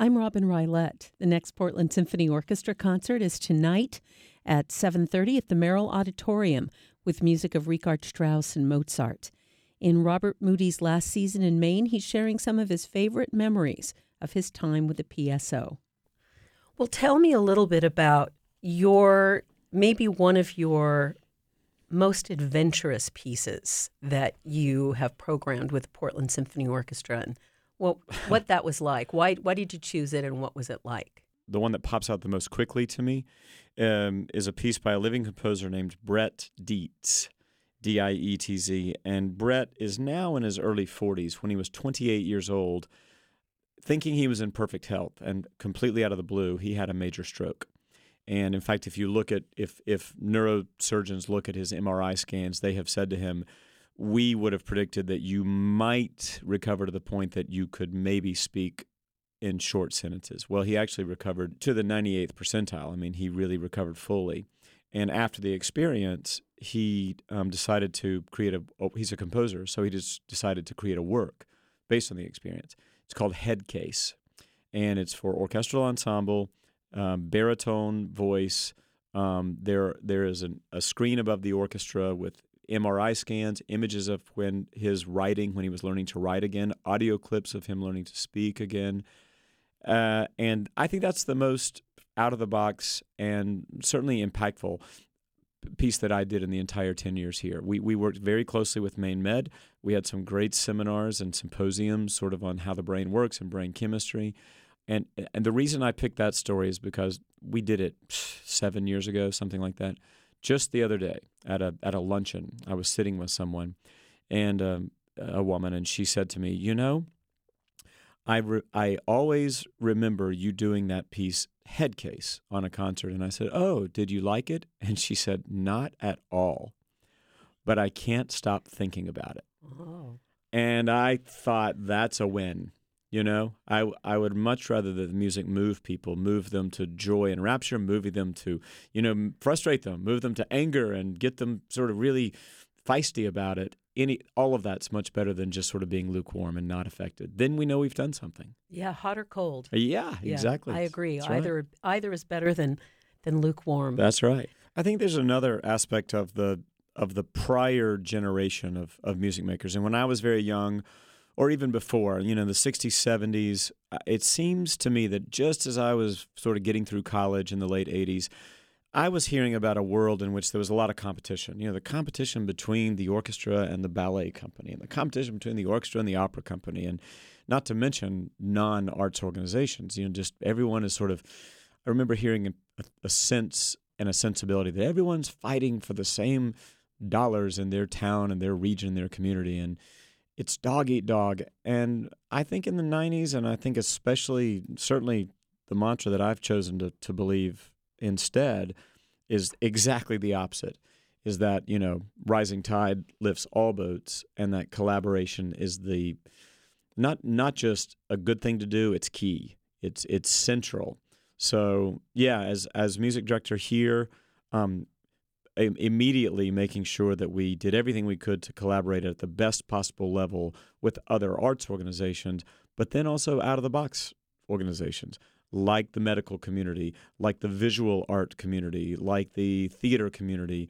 I'm Robin Rylett. The next Portland Symphony Orchestra concert is tonight at 7:30 at the Merrill Auditorium with music of Richard Strauss and Mozart. In Robert Moody's last season in Maine, he's sharing some of his favorite memories of his time with the PSO. Well, tell me a little bit about maybe one of your most adventurous pieces that you have programmed with the Portland Symphony Orchestra, and what that was like. Why did you choose it, and what was it like? The one that pops out the most quickly to me is a piece by a living composer named Brett Dietz, Dietz. And Brett is now in his early 40s. When he was 28 years old, thinking he was in perfect health, and completely out of the blue, he had a major stroke. And in fact, if neurosurgeons look at his MRI scans, they have said to him, we would have predicted that you might recover to the point that you could maybe speak in short sentences. Well, he actually recovered to the 98th percentile. I mean, he really recovered fully. And after the experience, he decided to create he's a composer, so he just decided to create a work based on the experience. It's called Head Case, and it's for orchestral ensemble, baritone voice. There is a screen above the orchestra with MRI scans, images of when he was learning to write again, audio clips of him learning to speak again. And I think that's the most out-of-the-box and certainly impactful piece that I did in the entire 10 years here. We worked very closely with Maine Med. We had some great seminars and symposiums sort of on how the brain works and brain chemistry. And the reason I picked that story is because we did it 7 years ago, something like that. Just the other day at a luncheon, I was sitting with someone, and a woman, and she said to me, I always remember you doing that piece, Head Case, on a concert. And I said, oh, did you like it? And she said, not at all, but I can't stop thinking about it. Oh. And I thought, that's a win. I would much rather that the music move people, move them to joy and rapture, move them to, frustrate them, move them to anger, and get them sort of really feisty about it. All of that's much better than just sort of being lukewarm and not affected. Then we know we've done something. Yeah, hot or cold. Yeah, exactly. I agree. That's Either is better than lukewarm. That's right. I think there's another aspect of the prior generation of music makers. And when I was very young, or even before, the 60s, 70s, it seems to me that just as I was sort of getting through college in the late 80s, I was hearing about a world in which there was a lot of competition. The competition between the orchestra and the ballet company, and the competition between the orchestra and the opera company, and not to mention non-arts organizations. Just everyone is sort of, I remember hearing a sense and a sensibility that everyone's fighting for the same dollars in their town and their region, their community, and it's dog eat dog. And I think in the 90s, and I think certainly the mantra that I've chosen to believe instead is exactly the opposite, is that, rising tide lifts all boats, and that collaboration is the not just a good thing to do, it's key. It's central. So yeah, as music director here, immediately making sure that we did everything we could to collaborate at the best possible level with other arts organizations, but then also out-of-the-box organizations like the medical community, like the visual art community, like the theater community.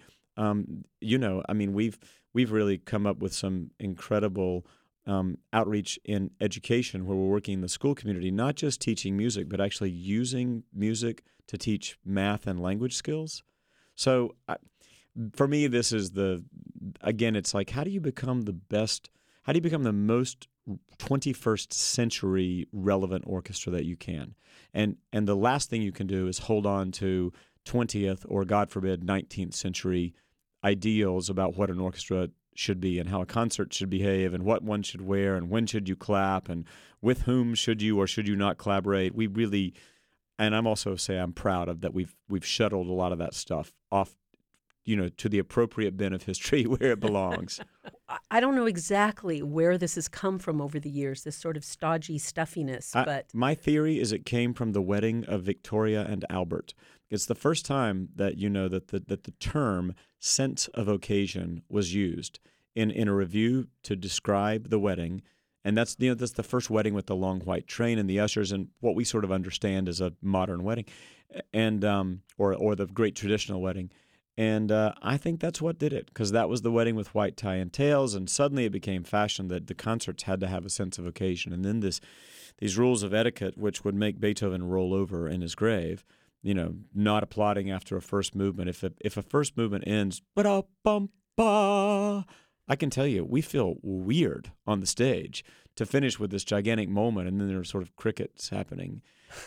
We've really come up with some incredible outreach in education where we're working in the school community, not just teaching music, but actually using music to teach math and language skills. So for me, this is it's like, how do you become the most 21st century relevant orchestra that you can? And the last thing you can do is hold on to 20th or, God forbid, 19th century ideals about what an orchestra should be and how a concert should behave and what one should wear and when should you clap and with whom should you or should you not collaborate. We really, and I'm also I'm proud of that we've shuttled a lot of that stuff off, to the appropriate bin of history where it belongs. I don't know exactly where this has come from over the years, this sort of stodgy stuffiness. But my theory is it came from the wedding of Victoria and Albert. It's the first time that that the term sense of occasion was used in a review to describe the wedding And that's that's the first wedding with the long white train and the ushers and what we sort of understand as a modern wedding, and or the great traditional wedding. And I think that's what did it, because that was the wedding with white tie and tails, and suddenly it became fashion that the concerts had to have a sense of occasion. And then these rules of etiquette, which would make Beethoven roll over in his grave, not applauding after a first movement. If a first movement ends, ba-da-bum-ba, I can tell you, we feel weird on the stage to finish with this gigantic moment, and then there are sort of crickets happening.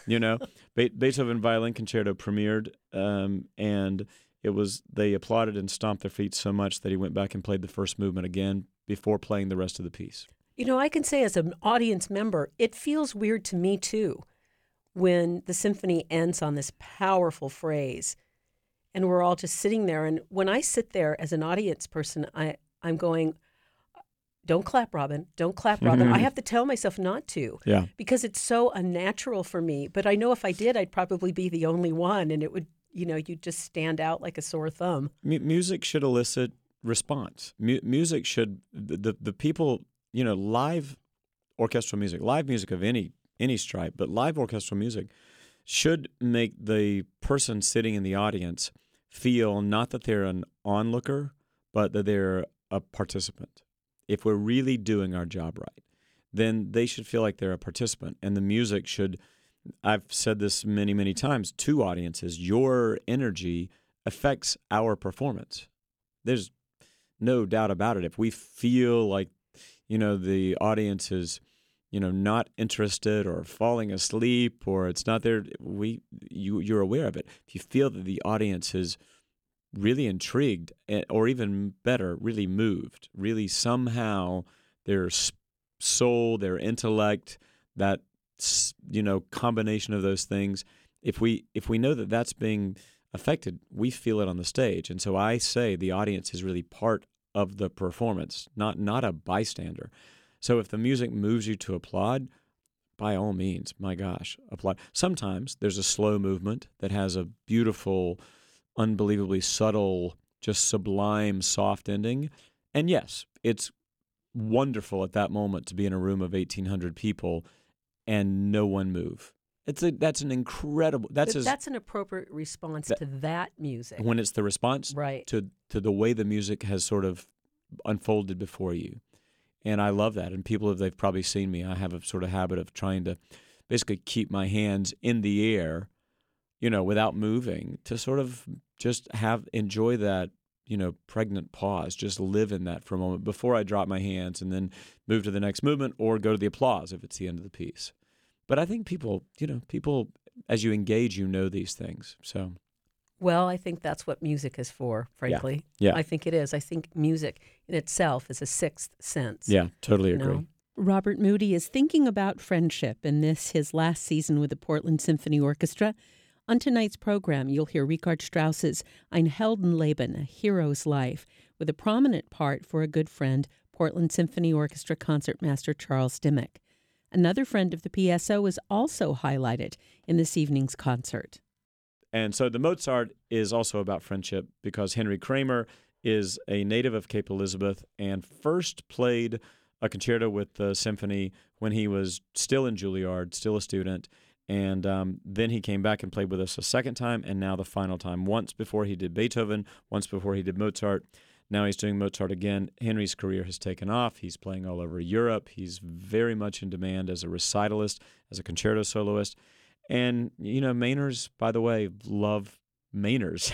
Beethoven Violin Concerto premiered, and they applauded and stomped their feet so much that he went back and played the first movement again before playing the rest of the piece. I can say as an audience member, it feels weird to me too when the symphony ends on this powerful phrase and we're all just sitting there. And when I sit there as an audience person, I'm going, don't clap, Robin. Don't clap, Robin. I have to tell myself not to, because it's so unnatural for me. But I know if I did, I'd probably be the only one, and it would, you'd just stand out like a sore thumb. Music should elicit response. Music should, the people, live orchestral music, live music of any stripe, but live orchestral music should make the person sitting in the audience feel not that they're an onlooker, but that they're a participant. If we're really doing our job right, then they should feel like they're a participant. And the music should, I've said this many, many times to audiences, your energy affects our performance. There's no doubt about it. If we feel like, the audience is, not interested or falling asleep or it's not there, you're aware of it. If you feel that the audience is really intrigued, or even better, really moved, really somehow their soul, their intellect, that combination of those things, if we know that that's being affected, we feel it on the stage. And so I say the audience is really part of the performance, not a bystander. So if the music moves you to applaud, by all means, my gosh, applaud. Sometimes there's a slow movement that has a beautiful, unbelievably subtle, just sublime, soft ending. And yes, it's wonderful at that moment to be in a room of 1,800 people and no one move. That's an incredible. That's an appropriate response to that music. When it's the response right. to the way the music has sort of unfolded before you. And I love that. And people, if they've probably seen me, I have a sort of habit of trying to basically keep my hands in the air, without moving, to sort of just enjoy that, pregnant pause, just live in that for a moment before I drop my hands and then move to the next movement or go to the applause if it's the end of the piece. But I think people, as you engage, these things. So. Well, I think that's what music is for, frankly. Yeah. I think it is. I think music in itself is a sixth sense. Yeah, totally agree. Robert Moody is thinking about friendship in his last season with the Portland Symphony Orchestra. On tonight's program, you'll hear Richard Strauss's Ein Heldenleben, A Hero's Life, with a prominent part for a good friend, Portland Symphony Orchestra concertmaster Charles Dimmock. Another friend of the PSO is also highlighted in this evening's concert. And so the Mozart is also about friendship because Henry Kramer is a native of Cape Elizabeth and first played a concerto with the symphony when he was still in Juilliard, still a student. And then he came back and played with us a second time, and now the final time. Once before he did Beethoven, once before he did Mozart. Now he's doing Mozart again. Henry's career has taken off. He's playing all over Europe. He's very much in demand as a recitalist, as a concerto soloist. And, Mainers, by the way, love Mainers,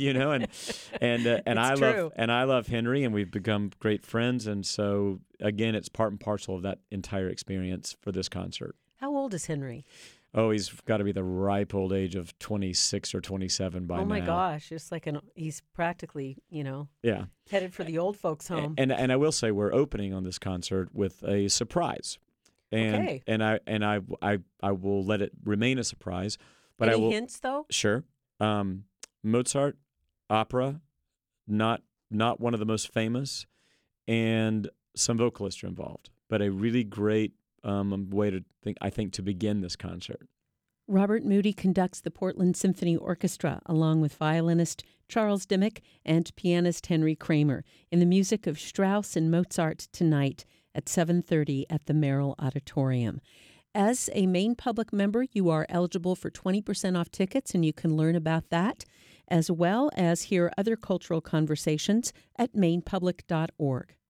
and I love Henry, and we've become great friends. And so, again, it's part and parcel of that entire experience for this concert. How old is Henry? Oh, he's got to be the ripe old age of 26 or 27 by now. Oh my gosh, it's like he's practically, headed for the old folks' home. And I will say we're opening on this concert with a surprise. Okay. And I will let it remain a surprise. But Any hints though? Sure. Mozart, opera, not one of the most famous, and some vocalists are involved. But a really great way to begin this concert. Robert Moody conducts the Portland Symphony Orchestra along with violinist Charles Dimmock and pianist Henry Kramer in the music of Strauss and Mozart tonight at 7:30 at the Merrill Auditorium. As a Maine Public member, you are eligible for 20% off tickets, and you can learn about that, as well as hear other cultural conversations at mainepublic.org.